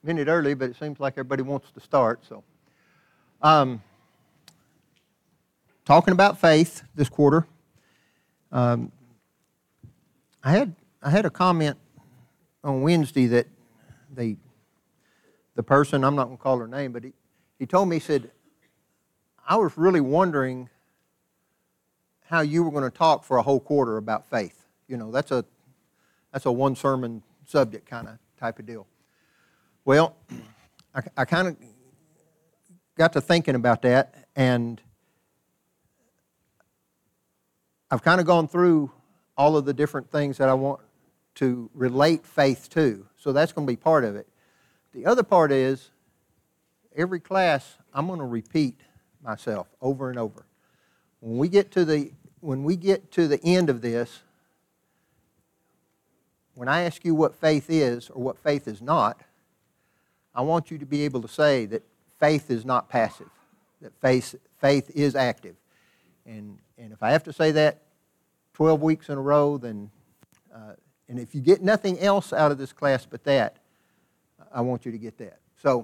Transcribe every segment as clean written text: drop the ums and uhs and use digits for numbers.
minute early, but it seems like everybody wants to start. So, talking about faith this quarter, I had a comment on Wednesday that the person, I'm not going to call her name, but he told me, he said, I was really wondering how you were going to talk for a whole quarter about faith. You know, that's a one sermon subject kind of type of deal. Well, I kind of got to thinking about that, and I've kind of gone through all of the different things that I want to relate faith to. So that's going to be part of it. The other part is, every class, I'm going to repeat myself over and over. When we get to the end of this, when I ask you what faith is or what faith is not, I want you to be able to say that faith is not passive, that faith is active. And if I have to say that 12 weeks in a row, then, and if you get nothing else out of this class but that, I want you to get that. So,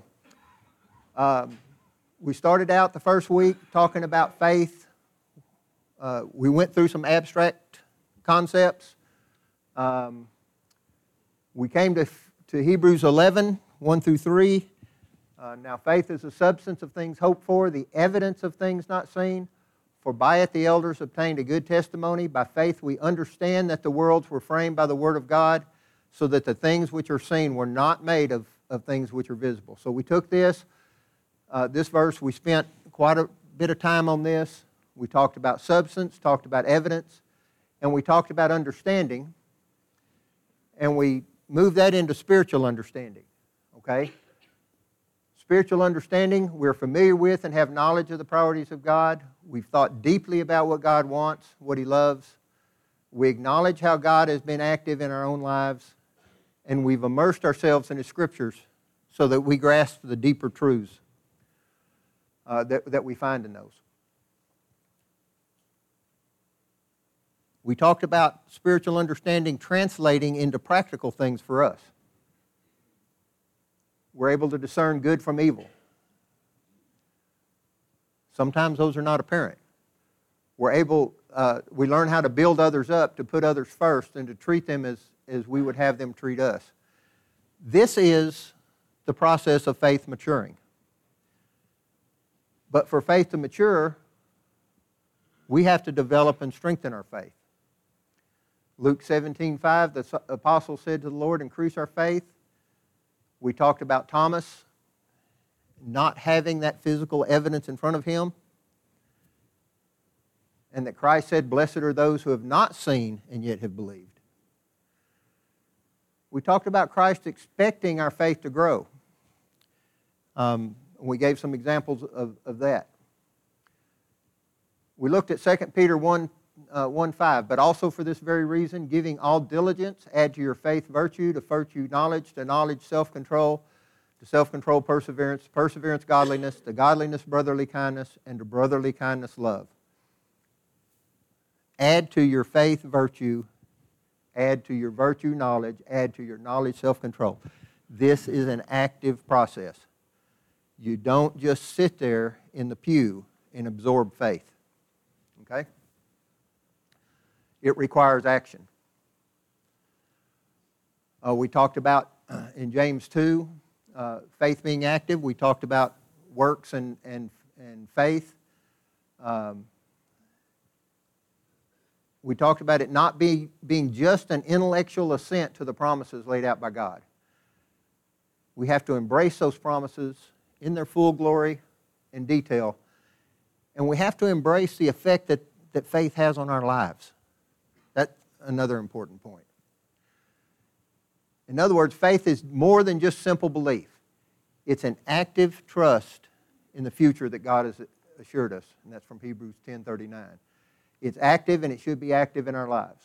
we started out the first week talking about faith. We went through some abstract concepts. We came to Hebrews 11, 1 through 3. Now faith is the substance of things hoped for, the evidence of things not seen. For by it the elders obtained a good testimony. By faith we understand that the worlds were framed by the word of God, so that the things which are seen were not made of things which are visible. So we took this verse, we spent quite a bit of time on this. We talked about substance, talked about evidence, and we talked about understanding, and we moved that into spiritual understanding. Okay? Spiritual understanding, we're familiar with and have knowledge of the priorities of God. We've thought deeply about what God wants, what He loves. We acknowledge how God has been active in our own lives, and we've immersed ourselves in His Scriptures so that we grasp the deeper truths that we find in those. We talked about spiritual understanding translating into practical things for us. We're able to discern good from evil. Sometimes those are not apparent. We learn how to build others up, to put others first, and to treat them as we would have them treat us. This is the process of faith maturing. But for faith to mature, we have to develop and strengthen our faith. Luke 17:5, the apostle said to the Lord, increase our faith. We talked about Thomas not having that physical evidence in front of him, and that Christ said, blessed are those who have not seen and yet have believed. We talked about Christ expecting our faith to grow. We gave some examples of that. We looked at 2 Peter 1:5, but also for this very reason, giving all diligence, add to your faith virtue, to virtue knowledge, to knowledge self-control, to self-control perseverance, perseverance godliness, to godliness brotherly kindness, and to brotherly kindness love. Add to your faith virtue, add to your virtue knowledge, add to your knowledge self-control. This is an active process. You don't just sit there in the pew and absorb faith. Okay? It requires action. We talked about in James 2, faith being active. We talked about works and faith. We talked about it not being just an intellectual assent to the promises laid out by God. We have to embrace those promises in their full glory and detail. And we have to embrace the effect that faith has on our lives. That's another important point. In other words, faith is more than just simple belief. It's an active trust in the future that God has assured us, and that's from Hebrews 10:39. It's active, and it should be active in our lives.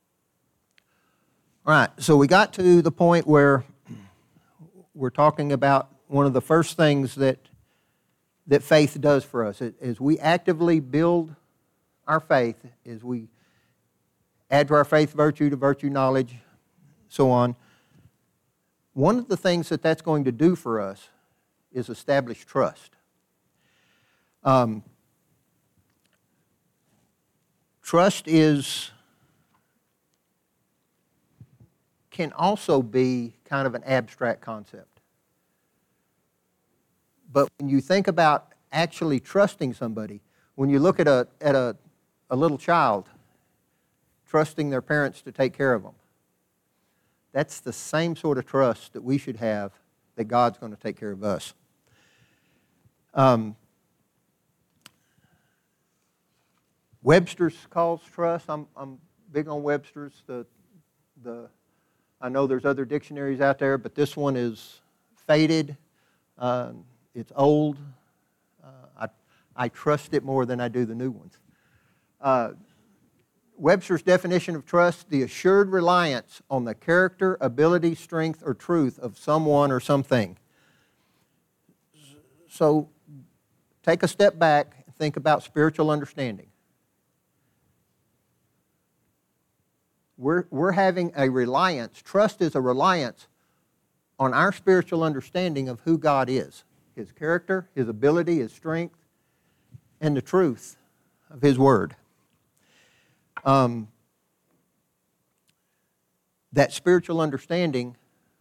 All right, so we got to the point where we're talking about one of the first things that faith does for us. As we actively build our faith, as we add to our faith virtue, to virtue knowledge, so on, One of the things that that's going to do for us is establish trust. Trust can also be kind of an abstract concept. But when you think about actually trusting somebody, when you look at a little child trusting their parents to take care of them, that's the same sort of trust that we should have that God's going to take care of us. Webster's calls trust. I'm big on Webster's. I know there's other dictionaries out there, but this one is faded. It's old. I trust it more than I do the new ones. Webster's definition of trust: the assured reliance on the character, ability, strength, or truth of someone or something. So take a step back and think about spiritual understanding. We're having a reliance. Trust is a reliance on our spiritual understanding of who God is, His character, His ability, His strength, and the truth of His Word. That spiritual understanding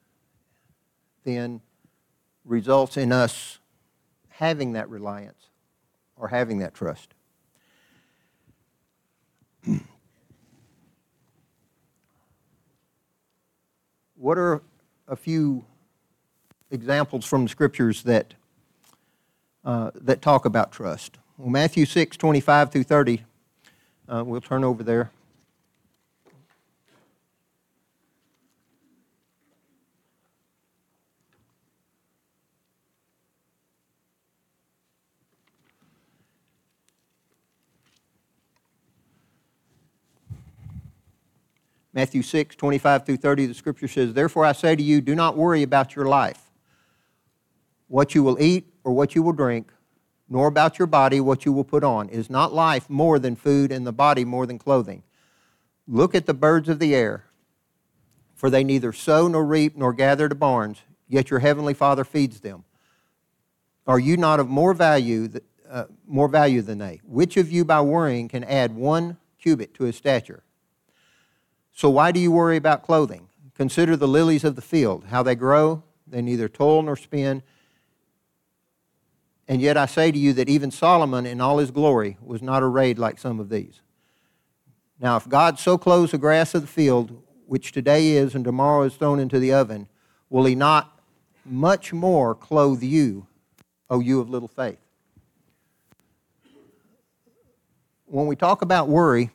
then results in us having that reliance or having that trust. What are a few examples from the Scriptures that talk about trust? Well, Matthew 6:25 through 30. We'll turn over there. Matthew 6:25 through 30, the Scripture says, "Therefore I say to you, do not worry about your life, what you will eat or what you will drink, nor about your body, what you will put on. Is not life more than food, and the body more than clothing? Look at the birds of the air, for they neither sow nor reap nor gather to barns, yet your heavenly Father feeds them. Are you not of more value than they? Which of you by worrying can add 1 cubit to his stature? So why do you worry about clothing? Consider the lilies of the field, how they grow. They neither toil nor spin. And yet I say to you that even Solomon in all his glory was not arrayed like some of these. Now if God so clothes the grass of the field, which today is and tomorrow is thrown into the oven, will He not much more clothe you, O you of little faith?" When we talk about worry,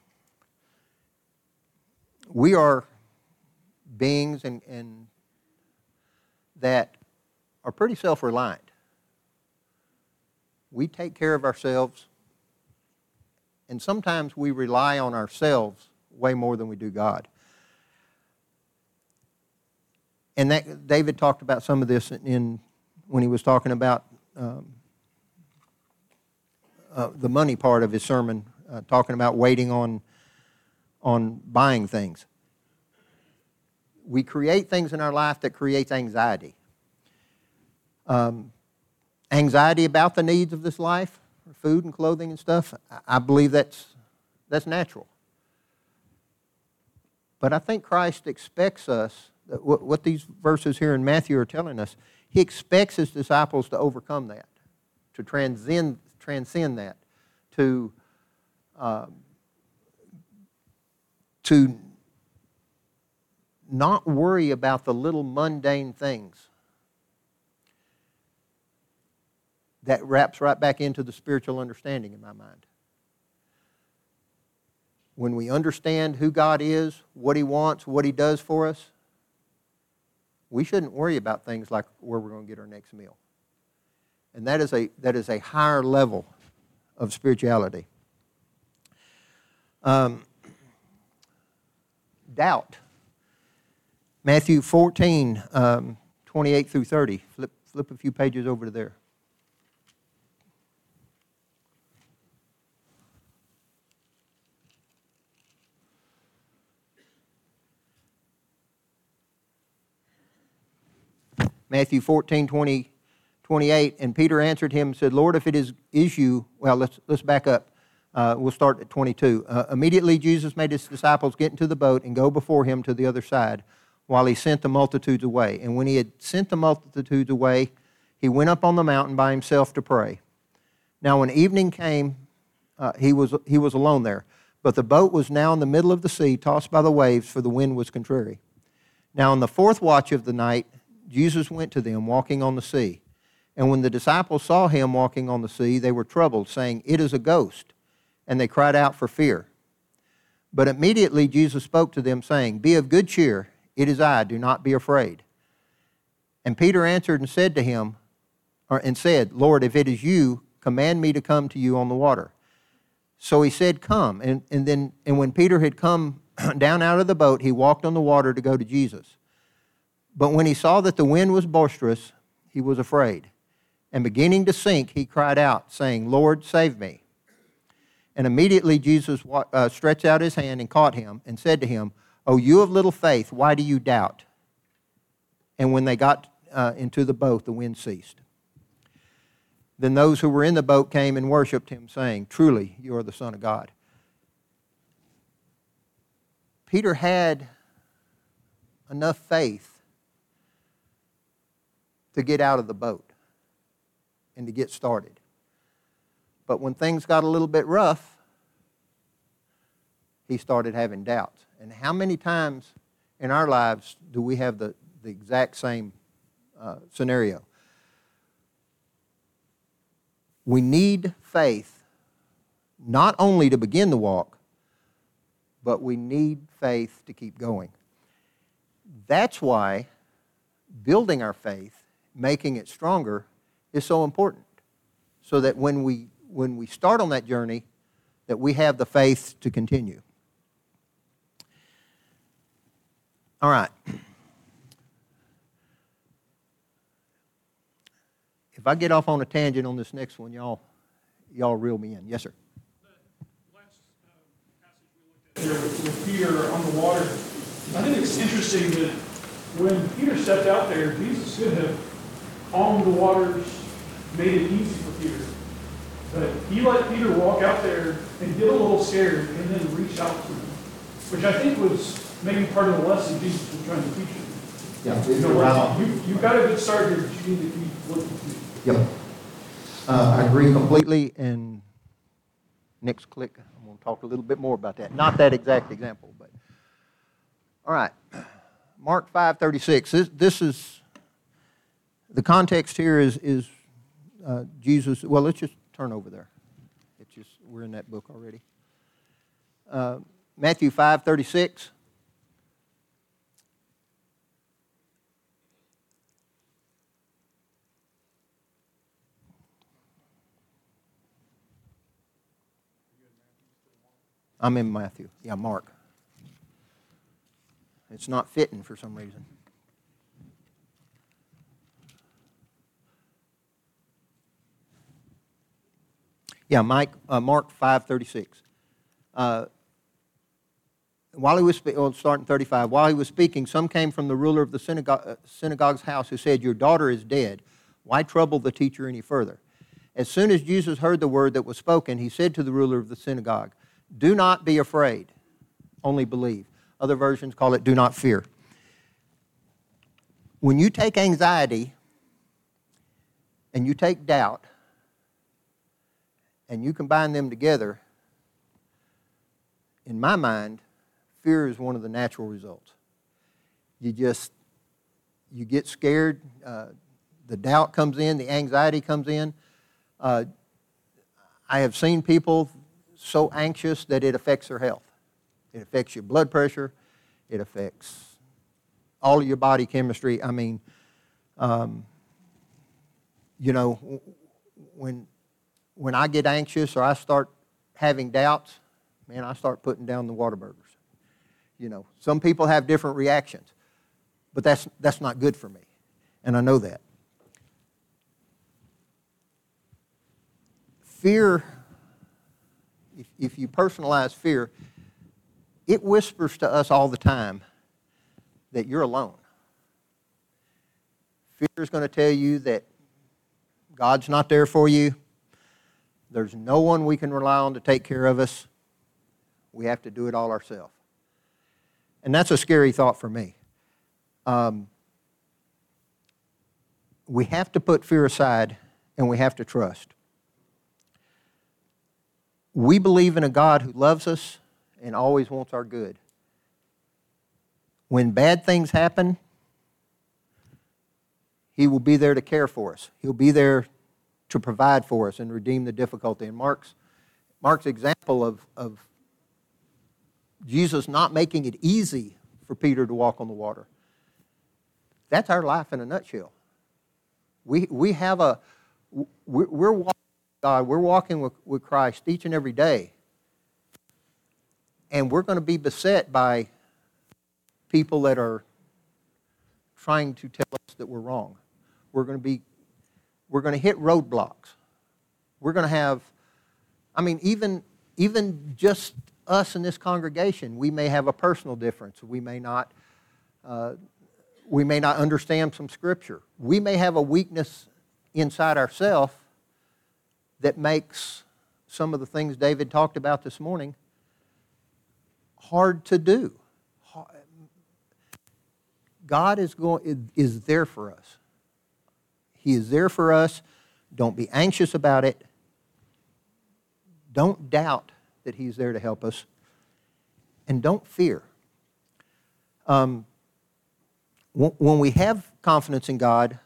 we are beings and that are pretty self-reliant. We take care of ourselves, and sometimes we rely on ourselves way more than we do God. And that David talked about some of this when he was talking about the money part of his sermon, talking about waiting on buying things. We create things in our life that creates anxiety. Anxiety about the needs of this life, food and clothing and stuff, I believe that's natural. But I think Christ expects us, what these verses here in Matthew are telling us, He expects His disciples to overcome that, to transcend that, to not worry about the little mundane things. That wraps right back into the spiritual understanding in my mind. When we understand who God is, what He wants, what He does for us, we shouldn't worry about things like where we're going to get our next meal. And that is a higher level of spirituality. Doubt. Matthew 14, 28 through 30. Flip a few pages over to there. Matthew 14:28, and Peter answered him and said, Lord, if it is you, well, let's back up. We'll start at 22. Immediately Jesus made his disciples get into the boat and go before him to the other side while he sent the multitudes away. And when he had sent the multitudes away, he went up on the mountain by himself to pray. Now when evening came, he was alone there. But the boat was now in the middle of the sea, tossed by the waves, for the wind was contrary. Now in the fourth watch of the night, Jesus went to them, walking on the sea. And when the disciples saw him walking on the sea, they were troubled, saying, It is a ghost. And they cried out for fear. But immediately Jesus spoke to them, saying, Be of good cheer, it is I, do not be afraid. And Peter answered and said to him, Lord, if it is you, command me to come to you on the water. So he said, Come. And when Peter had come down out of the boat, he walked on the water to go to Jesus. But when he saw that the wind was boisterous, he was afraid. And beginning to sink, he cried out, saying, Lord, save me. And immediately Jesus stretched out his hand and caught him and said to him, O you of little faith, why do you doubt? And when they got into the boat, the wind ceased. Then those who were in the boat came and worshipped him, saying, Truly, you are the Son of God. Peter had enough faith to get out of the boat and to get started. But when things got a little bit rough, he started having doubts. And how many times in our lives do we have the exact same scenario? We need faith not only to begin the walk, but we need faith to keep going. That's why building our faith, making it stronger, is so important. So that when we start on that journey, that we have the faith to continue. All right. If I get off on a tangent on this next one, y'all reel me in. Yes, sir. The last passage we looked at there with Peter on the water, I think it's interesting that when Peter stepped out there, Jesus could have calmed the waters, made it easy for Peter. But he let Peter walk out there and get a little scared and then reach out to him, which I think was maybe part of the lesson Jesus was trying to teach him. Yeah, you got a good start here, but you need to keep looking to me. Yep. I agree completely. And next click, I'm going to talk a little bit more about that. Not that exact example, but all right. Mark 5:36. This is the context here is Jesus. Well, let's just turn over there. We're in that book already. Matthew 5:36. I'm in Matthew. Yeah, Mark. It's not fitting for some reason. Yeah, Mark 5:36. While he was starting 35. While he was speaking, some came from the ruler of the synagogue's house who said, "Your daughter is dead. Why trouble the teacher any further?" As soon as Jesus heard the word that was spoken, he said to the ruler of the synagogue, "Do not be afraid, only believe." Other versions call it, "Do not fear." When you take anxiety and you take doubt and you combine them together, in my mind, fear is one of the natural results. You get scared, the doubt comes in, the anxiety comes in. I have seen people so anxious that it affects their health. It affects your blood pressure. It affects all of your body chemistry. I mean, when I get anxious or I start having doubts, man, I start putting down the Whataburgers. Some people have different reactions, but that's not good for me, and I know that. Fear, if you personalize fear, it whispers to us all the time that you're alone. fear is going to tell you that God's not there for you. There's no one we can rely on to take care of us. We have to do it all ourselves. And that's a scary thought for me. We have to put fear aside, and we have to trust. We believe in a God who loves us and always wants our good. When bad things happen, He will be there to care for us. He'll be there to provide for us and redeem the difficulty. And Mark's example of Jesus not making it easy for Peter to walk on the water, that's our life in a nutshell. We're walking with God, we're walking with Christ each and every day. And we're going to be beset by people that are trying to tell us that we're wrong. We're going to hit roadblocks. We're going to have, even just us in this congregation, we may have a personal difference. We may not understand some scripture. We may have a weakness inside ourselves that makes some of the things David talked about this morning hard to do. God is there for us. He is there for us. Don't be anxious about it. Don't doubt that He's there to help us. And don't fear. When we have confidence in God,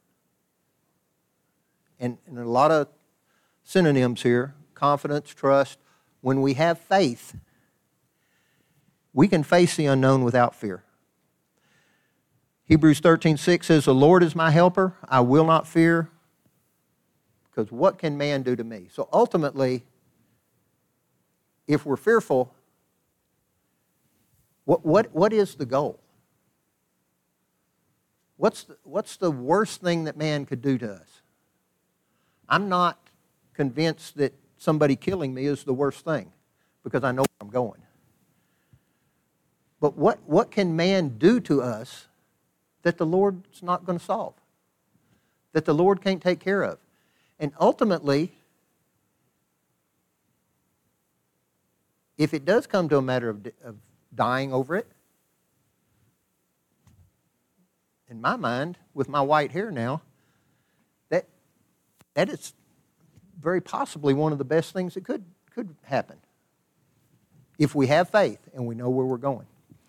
and a lot of synonyms here, confidence, trust, when we have faith, we can face the unknown without fear. Hebrews 13:6 says, "The Lord is my helper, I will not fear, because what can man do to me?" So ultimately, if we're fearful, what is the goal? What's the worst thing that man could do to us? I'm not convinced that somebody killing me is the worst thing, because I know where I'm going. But what can man do to us that the Lord's not going to solve, that the Lord can't take care of? And ultimately, if it does come to a matter of dying over it, in my mind, with my white hair now, that is very possibly one of the best things that could happen if we have faith and we know where we're going.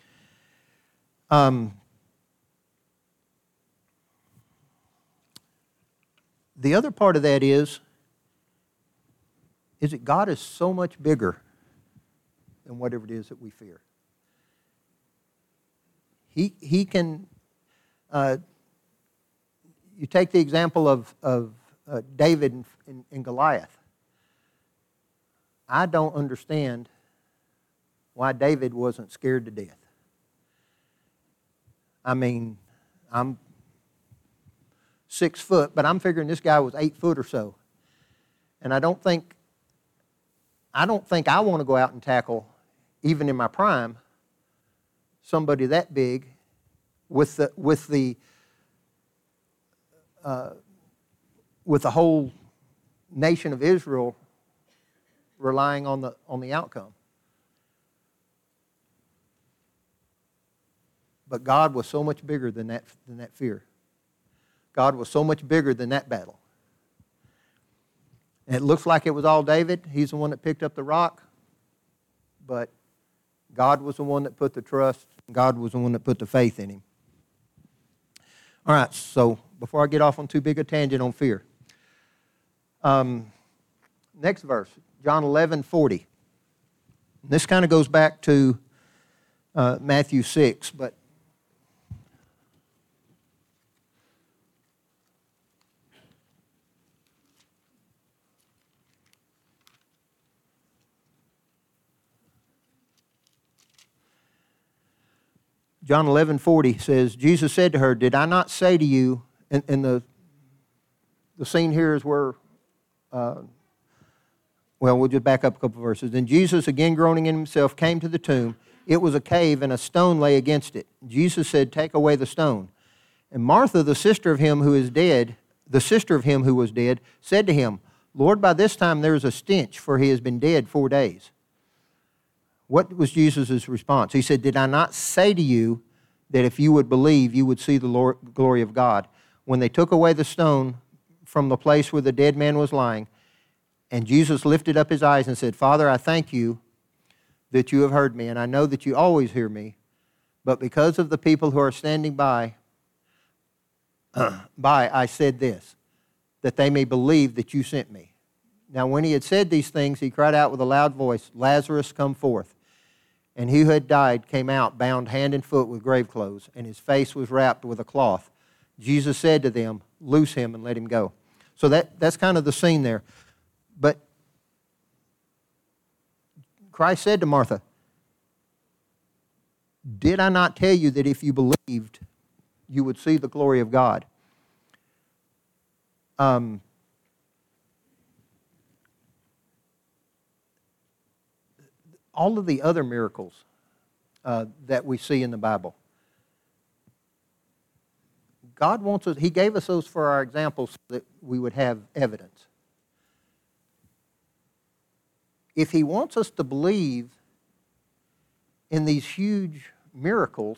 The other part of that is that God is so much bigger than whatever it is that we fear. He can. You take the example of David and Goliath. I don't understand why David wasn't scared to death. I'm 6 foot, but I'm figuring this guy was 8 foot or so. And I don't think I want to go out and tackle, even in my prime, somebody that big with the whole nation of Israel relying on the outcome. But God was so much bigger than that fear. God was so much bigger than that battle. And it looks like it was all David. He's the one that picked up the rock. But God was the one that put the trust. God was the one that put the faith in him. All right, so before I get off on too big a tangent on fear. Next verse, John 11:40. This kind of goes back to Matthew 6, but John 11:40 says, Jesus said to her, "Did I not say to you," and the scene here is where, we'll just back up a couple of verses. "Then Jesus, again groaning in himself, came to the tomb. It was a cave, and a stone lay against it. Jesus said, 'Take away the stone.' And Martha, the sister of him who was dead, said to him, Lord, by this time there is a stench, for he has been dead 4 days. What was Jesus' response? He said, did I not say to you that if you would believe, you would see the glory of God? When they took away the stone from the place where the dead man was lying, and Jesus lifted up his eyes and said, Father, I thank you that you have heard me, and I know that you always hear me, but because of the people who are standing by, I said this, that they may believe that you sent me. Now when he had said these things, he cried out with a loud voice, Lazarus, come forth. And he who had died came out, bound hand and foot with grave clothes, and his face was wrapped with a cloth. Jesus said to them, loose him and let him go. So that's kind of the scene there. But Christ said to Martha, did I not tell you that if you believed, you would see the glory of God? All of the other miracles that we see in the Bible, God wants us, He gave us those for our examples so that we would have evidence. If He wants us to believe in these huge miracles,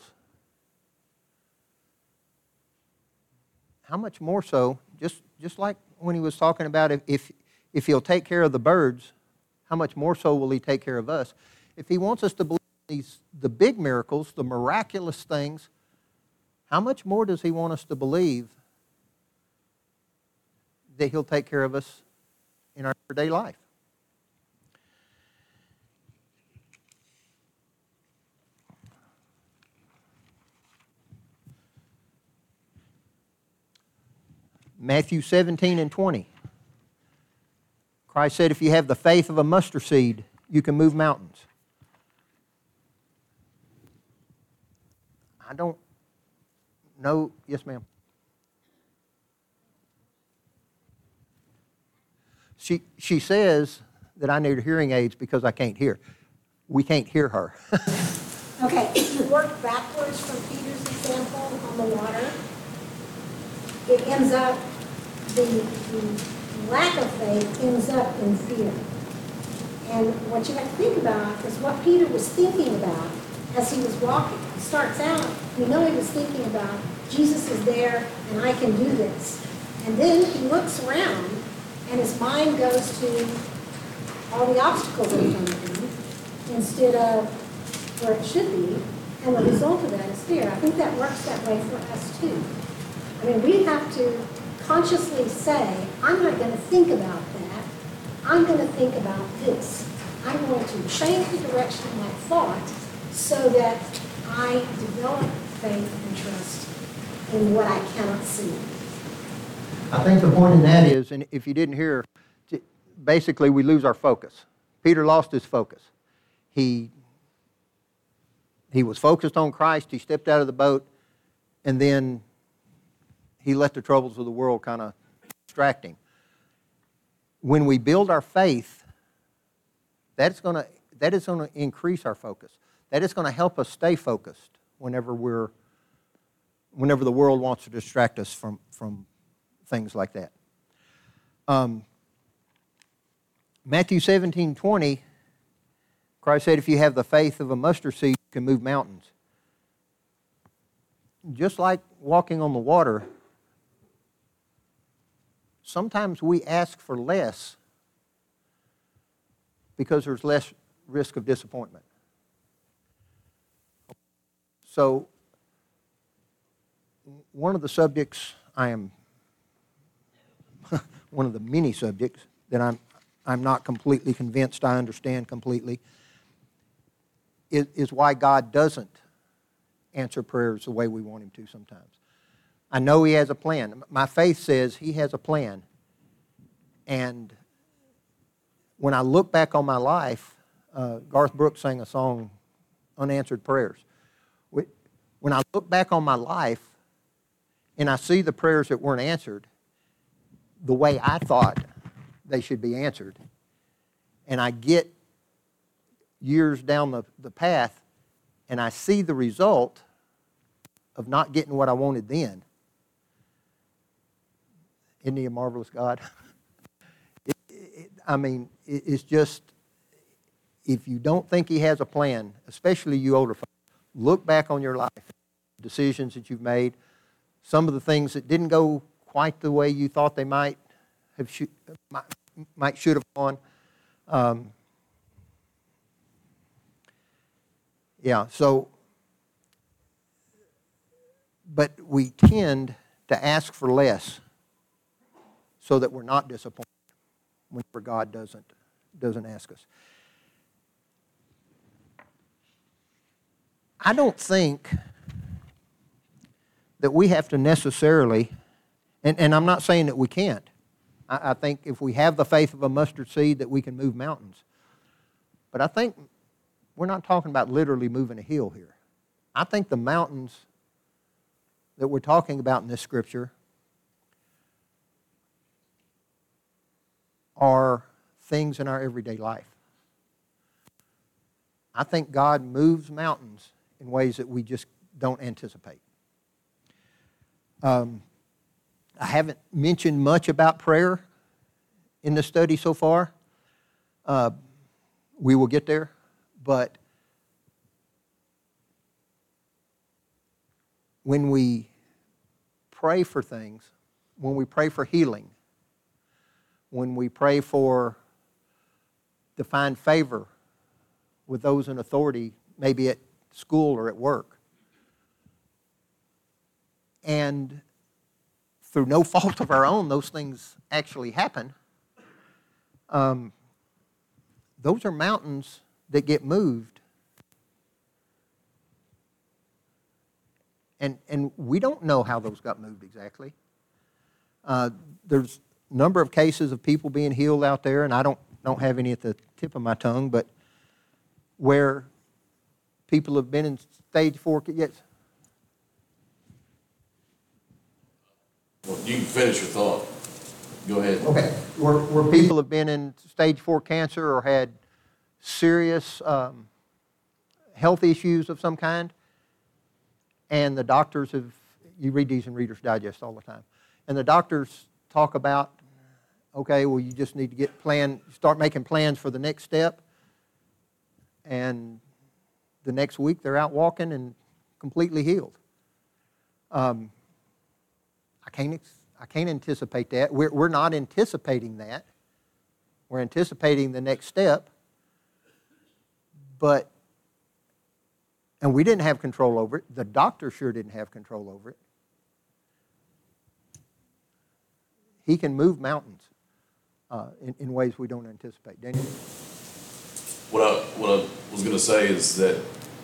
how much more so, just like when He was talking about if He'll take care of the birds, how much more so will He take care of us? If He wants us to believe the big miracles, the miraculous things, how much more does He want us to believe that He'll take care of us in our everyday life? Matthew 17 and 20. Christ said, if you have the faith of a mustard seed, you can move mountains. I don't know. Yes, ma'am. She says that I need hearing aids because I can't hear. We can't hear her. Okay, if you work backwards from Peter's example on the water, it ends up, the lack of faith ends up in fear. And what you have to think about is what Peter was thinking about as he was walking. He starts out, we know he was thinking about, Jesus is there and I can do this. And then he looks around and his mind goes to all the obstacles in front of him instead of where it should be. And the result of that is fear. I think that works that way for us too. I mean, we have to consciously say, I'm not going to think about that. I'm going to think about this. I'm going to change the direction of my thought so that I develop faith and trust in what I cannot see. I think the point in that is, and if you didn't hear, basically we lose our focus. Peter lost his focus. He was focused on Christ. He stepped out of the boat, and then he let the troubles of the world kind of distract him. When we build our faith, that is going to increase our focus. That is going to help us stay focused whenever the world wants to distract us from things like that. Matthew 17:20, Christ said, if you have the faith of a mustard seed, you can move mountains. Just like walking on the water, sometimes we ask for less because there's less risk of disappointment. So, one of the subjects one of the many subjects that I'm not completely convinced I understand completely is why God doesn't answer prayers the way we want Him to sometimes. I know He has a plan. My faith says He has a plan. And when I look back on my life, Garth Brooks sang a song, Unanswered Prayers. When I look back on my life and I see the prayers that weren't answered the way I thought they should be answered, and I get years down the path and I see the result of not getting what I wanted then, Isn't He a marvelous God? It's just, if you don't think He has a plan, especially you older folks, look back on your life, decisions that you've made, some of the things that didn't go quite the way you thought they might should have gone. But we tend to ask for less so that we're not disappointed whenever God doesn't ask us. I don't think that we have to necessarily, and I'm not saying that we can't. I think if we have the faith of a mustard seed that we can move mountains. But I think we're not talking about literally moving a hill here. I think the mountains that we're talking about in this scripture are things in our everyday life. I think God moves mountains in ways that we just don't anticipate. I haven't mentioned much about prayer in the study so far. We will get there, but when we pray for things, when we pray for healing, when we pray for to find favor with those in authority, maybe at school or at work, and through no fault of our own, those things actually happen, those are mountains that get moved. And we don't know how those got moved exactly. There's a number of cases of people being healed out there, and I don't have any at the tip of my tongue, but where people have been in stage 4. Yes. Well, you can finish your thought. Go ahead. Okay. Where people have been in stage 4 cancer or had serious health issues of some kind, and the doctors have, you read these in Reader's Digest all the time, and the doctors talk about, okay, well, you just need to start making plans for the next step, and the next week they're out walking and completely healed. I can't anticipate that. We're not anticipating that. We're anticipating the next step, and we didn't have control over it. The doctor sure didn't have control over it. He can move mountains in ways we don't anticipate. Daniel? What I was going to say is that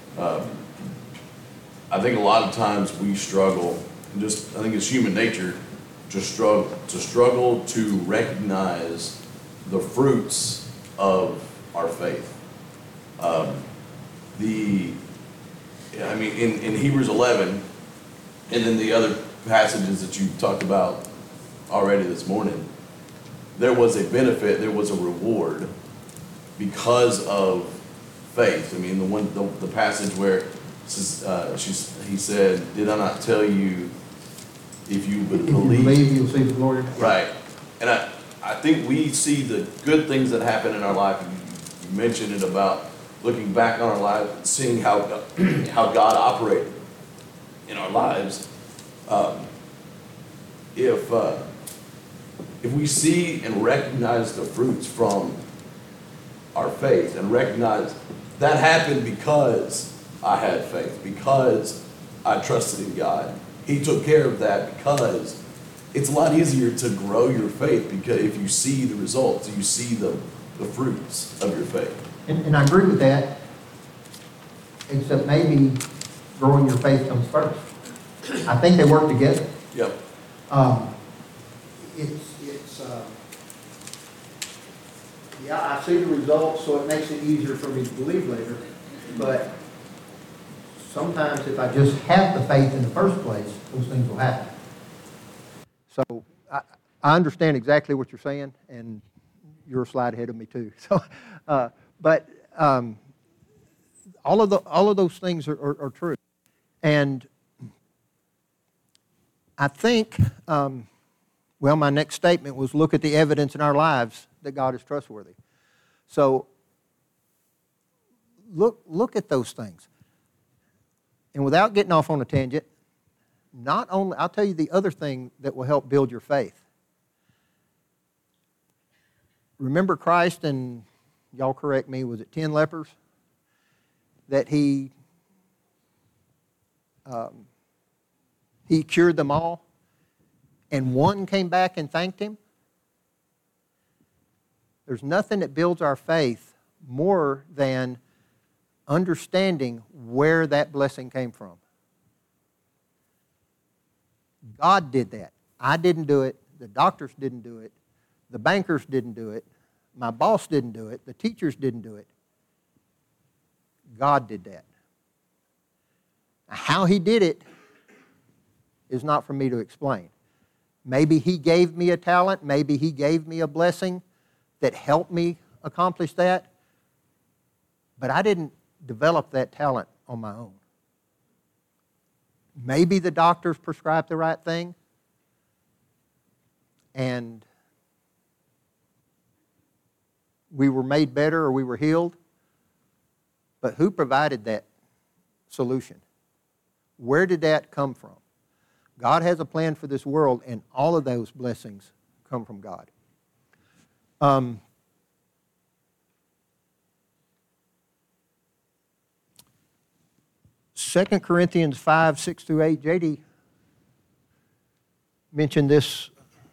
I think a lot of times we struggle, I think it's human nature to struggle to recognize the fruits of our faith. In Hebrews 11, and then the other passages that you talked about already this morning, there was a benefit, there was a reward because of faith. I mean, the passage where he said, "Did I not tell you if you would believe, you'll see the glory." Right. And I think we see the good things that happen in our life. You mentioned it about looking back on our lives and seeing how God operated in our lives. If we see and recognize the fruits from our faith and recognize that happened because I had faith, because I trusted in God. He took care of that, because it's a lot easier to grow your faith because if you see the results, you see the fruits of your faith. And I agree with that, except maybe growing your faith comes first. I think they work together. Yep. I see the results, so it makes it easier for me to believe later. But sometimes if I just have the faith in the first place, those things will happen. So I understand exactly what you're saying, and you're a slide ahead of me too. So, all of those things are true, and I think Well, my next statement was look at the evidence in our lives that God is trustworthy. So look at those things. And without getting off on a tangent, not only, I'll tell you the other thing that will help build your faith. Remember Christ and, y'all correct me, was it 10 lepers? That he cured them all, and one came back and thanked him. There's nothing that builds our faith more than understanding where that blessing came from. God did that. I didn't do it. The doctors didn't do it. The bankers didn't do it. My boss didn't do it. The teachers didn't do it. God did that. How he did it is not for me to explain. Maybe he gave me a talent. Maybe he gave me a blessing that helped me accomplish that. But I didn't develop that talent on my own. Maybe the doctors prescribed the right thing, and we were made better or we were healed. But who provided that solution? Where did that come from? God has a plan for this world, and all of those blessings come from God. 2 Corinthians 5, 6 through 8, J.D. mentioned this,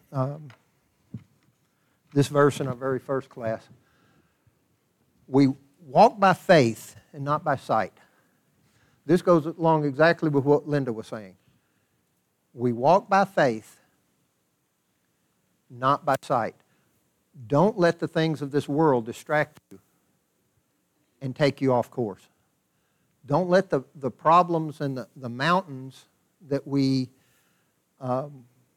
this verse in our very first class. We walk by faith and not by sight. This goes along exactly with what Linda was saying. We walk by faith, not by sight. Don't let the things of this world distract you and take you off course. Don't let the problems and the mountains that we are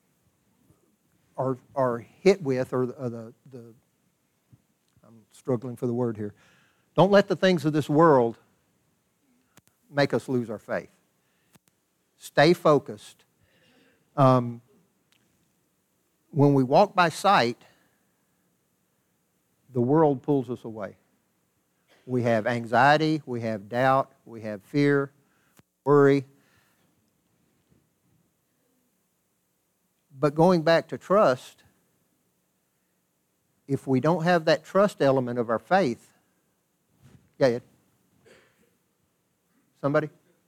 hit with, or I'm struggling for the word here. Don't let the things of this world make us lose our faith. Stay focused. When we walk by sight, the world pulls us away. We have anxiety, we have doubt, we have fear, worry. But going back to trust, if we don't have that trust element of our faith, yeah, Ed? Somebody?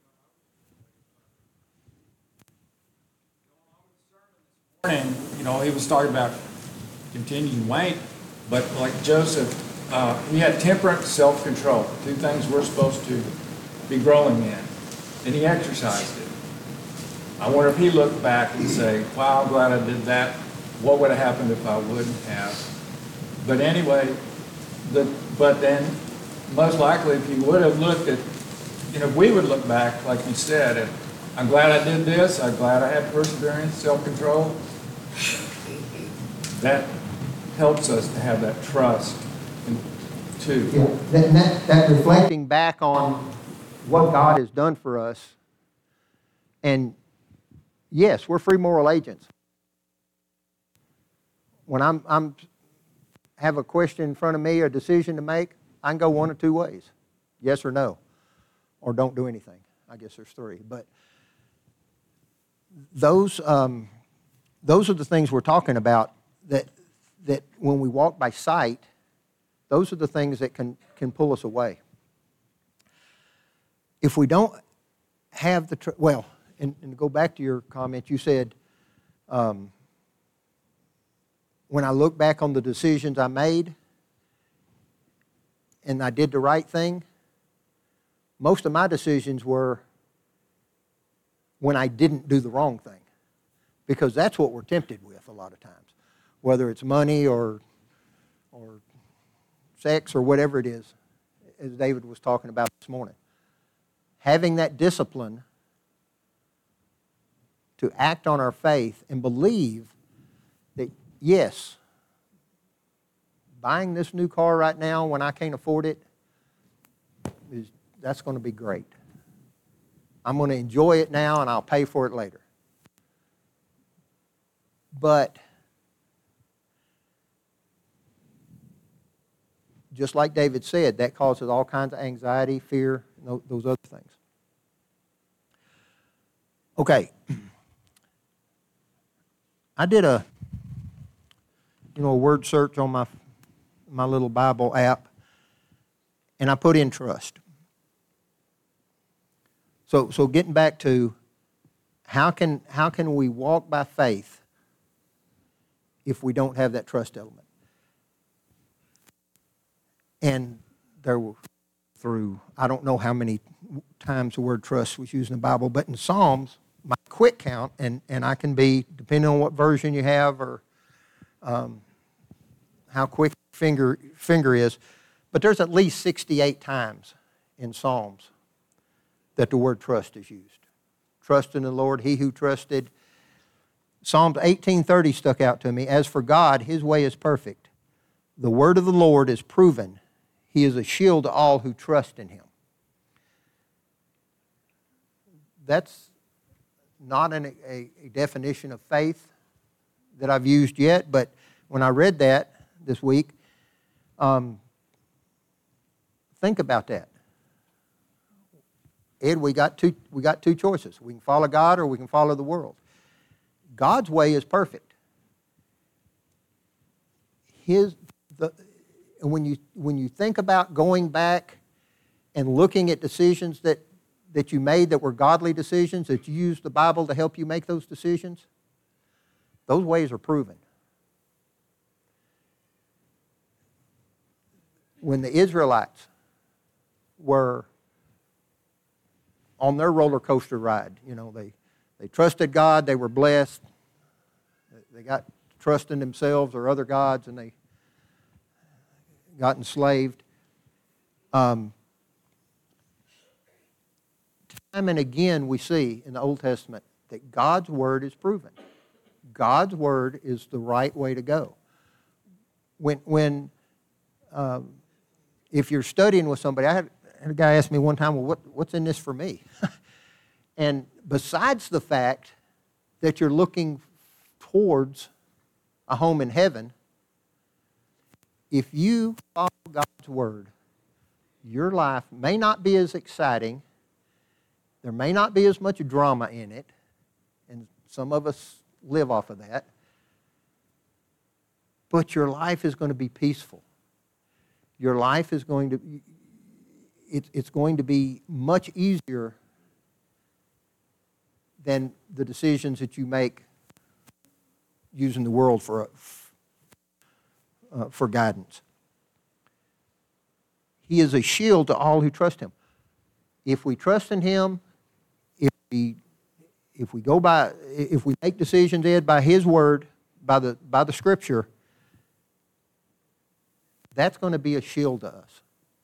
Morning, he was talking about continuing weight, but like Joseph, he had temperance, self-control, two things we're supposed to be growing in, and he exercised it. I wonder if he looked back and say, wow, I'm glad I did that. What would have happened if I wouldn't have? But anyway, but then most likely if he would have looked at, we would look back, like you said, and I'm glad I did this, I'm glad I had perseverance, self-control. That helps us to have that trust too. Yeah, that reflecting back on what God has done for us, and yes, we're free moral agents. When I'm have a question in front of me, a decision to make, I can go one of two ways, yes or no, or don't do anything. I guess there's three, but those are the things we're talking about. That when we walk by sight, those are the things that can pull us away. If we don't have the and to go back to your comment, you said, when I look back on the decisions I made and I did the right thing, most of my decisions were when I didn't do the wrong thing, because that's what we're tempted with a lot of times, whether it's money or sex or whatever it is, as David was talking about this morning. Having that discipline to act on our faith and believe that, yes, buying this new car right now when I can't afford it, that's going to be great. I'm going to enjoy it now and I'll pay for it later. But just like David said, that causes all kinds of anxiety, fear, those other things. Okay. I did a word search on my little Bible app, and I put in trust. So getting back to how can we walk by faith if we don't have that trust element? And there were through, I don't know how many times the word trust was used in the Bible, but in Psalms, my quick count, and I can be, depending on what version you have or how quick finger is, but there's at least 68 times in Psalms that the word trust is used. Trust in the Lord, he who trusted. Psalms 18:30 stuck out to me. As for God, his way is perfect. The word of the Lord is proven. He is a shield to all who trust in him. That's not a definition of faith that I've used yet, but when I read that this week, think about that. Ed, we got two choices. We can follow God or we can follow the world. God's way is perfect. When you think about going back and looking at decisions that you made that were godly decisions, that you used the Bible to help you make those decisions, those ways are proven. When the Israelites were on their roller coaster ride, they trusted God, they were blessed, they got trust in themselves or other gods, and they got enslaved. Time and again we see in the Old Testament that God's Word is proven. God's Word is the right way to go. If you're studying with somebody, I had a guy ask me one time, well, what's in this for me? And besides the fact that you're looking towards a home in heaven, if you follow God's Word, your life may not be as exciting, there may not be as much drama in it, and some of us live off of that, but your life is going to be peaceful. Your life is going to, it's going to be much easier than the decisions that you make using the world for guidance. He is a shield to all who trust him. If we trust in him, if we make decisions, Ed, by his word, by the scripture, that's going to be a shield to us.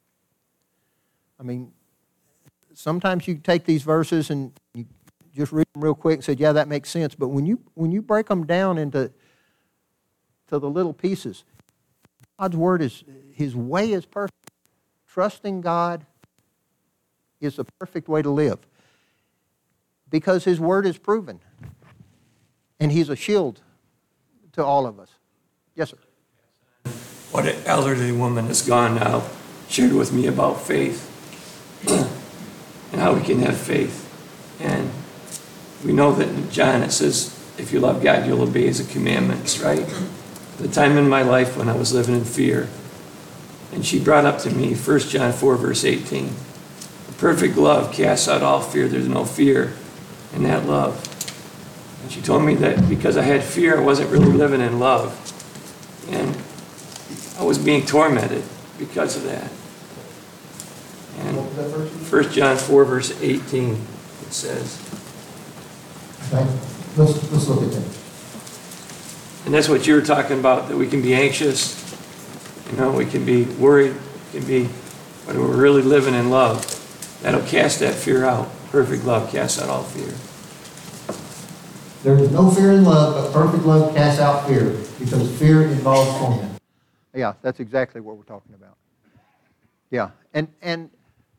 I mean, sometimes you take these verses and you just read them real quick and say, yeah, that makes sense. But when you break them down into the little pieces, God's word is, his way is perfect. Trusting God is the perfect way to live because his word is proven. And he's a shield to all of us. Yes, sir. What an elderly woman that's gone now shared with me about faith and how we can have faith. And we know that in John it says, if you love God, you'll obey his commandments, right? The time in my life when I was living in fear. And she brought up to me 1 John 4, verse 18. The perfect love casts out all fear. There's no fear in that love. And she told me that because I had fear, I wasn't really living in love. And I was being tormented because of that. And 1 John 4, verse 18, it says. Okay. Let's look at that. And that's what you were talking about, that we can be anxious, we can be worried, but we're really living in love. That'll cast that fear out. Perfect love casts out all fear. There is no fear in love, but perfect love casts out fear, because fear involves torment. Yeah, that's exactly what we're talking about. Yeah, and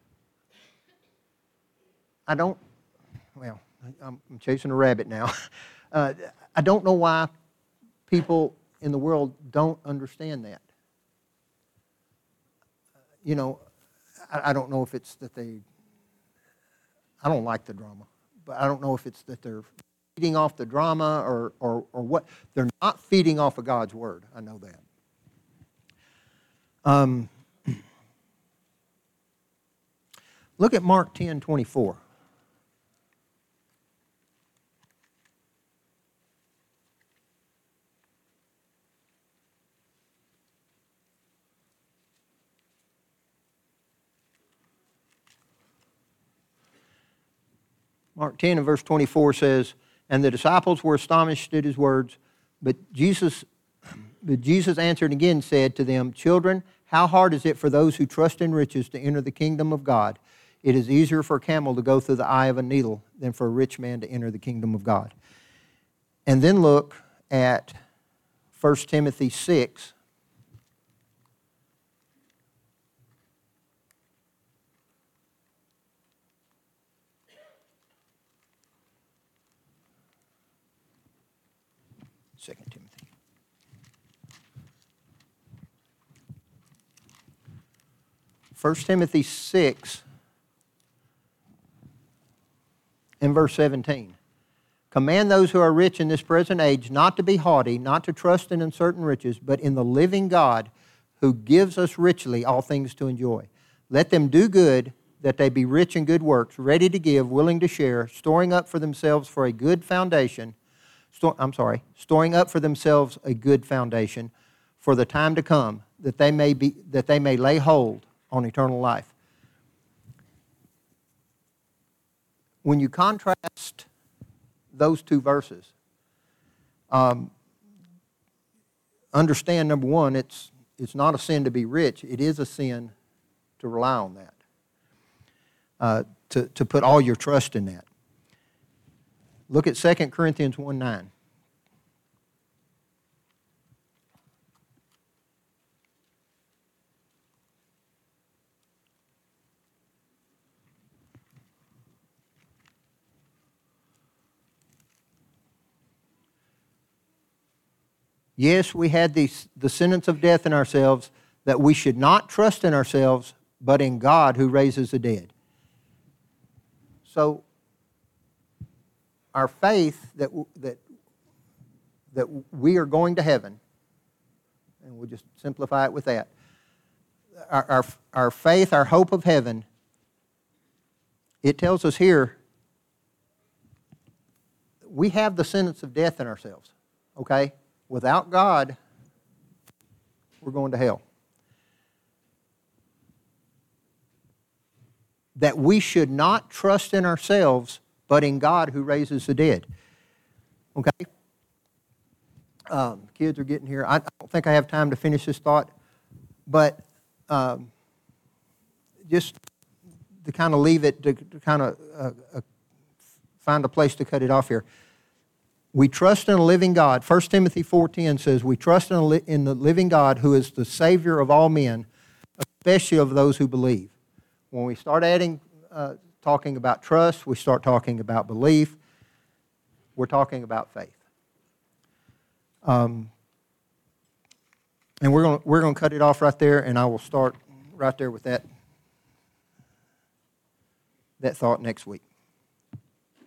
I don't, I'm chasing a rabbit now. I don't know why people in the world don't understand that. you know, I don't know if it's that I don't like the drama, but I don't know if it's that they're feeding off the drama or what. They're not feeding off of God's Word. I know that. Look at Mark 10:24. Mark 10 and verse 24 says, "And the disciples were astonished at his words, but Jesus answered again and said to them, 'Children, how hard is it for those who trust in riches to enter the kingdom of God? It is easier for a camel to go through the eye of a needle than for a rich man to enter the kingdom of God.'" And then look at 1 Timothy 6. Second Timothy. 1 Timothy 6 and verse 17. "Command those who are rich in this present age not to be haughty, not to trust in uncertain riches, but in the living God who gives us richly all things to enjoy. Let them do good, that they be rich in good works, ready to give, willing to share, storing up for themselves a good foundation for the time to come, that they may lay hold on eternal life." When you contrast those two verses, understand, number one, it's not a sin to be rich. It is a sin to rely on that, to put all your trust in that. Look at 2 Corinthians 1:9. "Yes, we had the sentence of death in ourselves, that we should not trust in ourselves, but in God who raises the dead." So, our faith that we are going to heaven, and we'll just simplify it with that. Our faith, our hope of heaven, it tells us here, we have the sentence of death in ourselves, okay? Without God, we're going to hell. That we should not trust in ourselves, but in God who raises the dead. Okay? Kids are getting here. I don't think I have time to finish this thought, but just to kind of leave it, to kind of find a place to cut it off here. We trust in a living God. 1 Timothy 4:10 says, "We trust in the living God who is the Savior of all men, especially of those who believe." When we start talking about trust, we start talking about belief, we're talking about faith. And we're going to cut it off right there, and I will start right there with that thought next week.